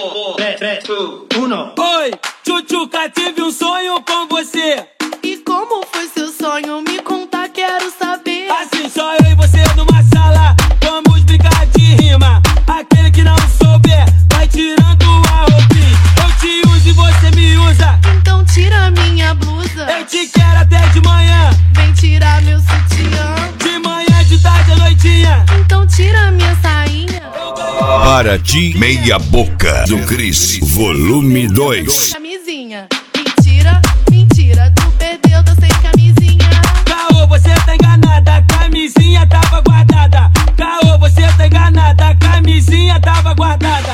3, 2, 1. Oi, Tchutchuca, tive um sonho com você. E como foi seu sonho? Me conta, quero saber. Assim, só eu e você numa sala, vamos brincar de rima. Aquele que não souber, vai tirando a roupinha. Eu te uso e você me usa. Então tira minha blusa. Eu te quero até de manhã. Vem tirar meu sutiã. De manhã, de tarde, à noitinha. Então tira minha sainha. Para ti, Meia Boca, do Cris, volume 2. Camisinha. Mentira, mentira, tu perdeu, tô sem camisinha. Caô, você tá enganada, a camisinha tava guardada. Caô, você tá enganada, a camisinha tava guardada.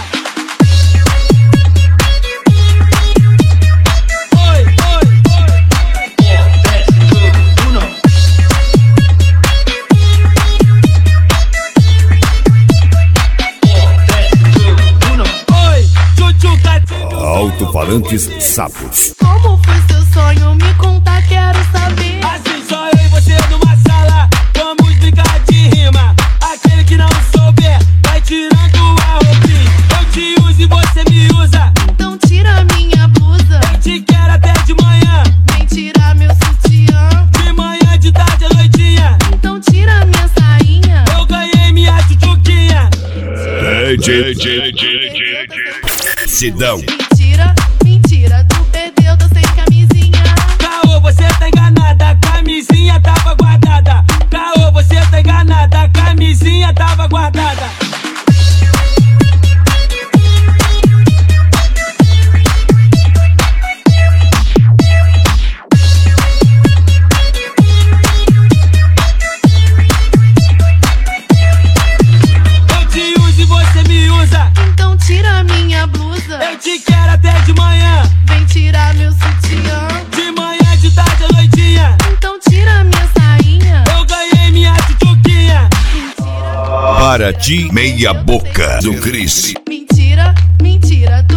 Oi, oi, oi. 3, 2, 1. Oi, Tchutchuca. Alto-falantes Sapos. Como foi seu sonho? Me conta, quero saber. Assim, só eu e você numa sala, vamos brincar de rima. Aquele que não souber, vai tirando a roupinha. Eu te uso e você me usa. Então tira minha blusa. Eu te quero até de manhã. Vem tirar meu sutiã. De manhã, de tarde, à noitinha. Então tira minha sainha. Eu ganhei minha tchutchuquinha. Sidão. Mentira, mentira, tu perdeu, tô sem camisinha. Caô, você tá enganada, a camisinha tava guardada. Caô, você tá enganada, a camisinha tava guardada. Eu te uso e você me usa. Então tira minha blusa. Eu te quero até de manhã. Vem tirar meu sutiã. De manhã, de tarde, à noitinha. Então tira minha sainha. Eu ganhei minha tchutchuquinha. Para ti, Meia Boca, do Cris. Mentira, mentira, tu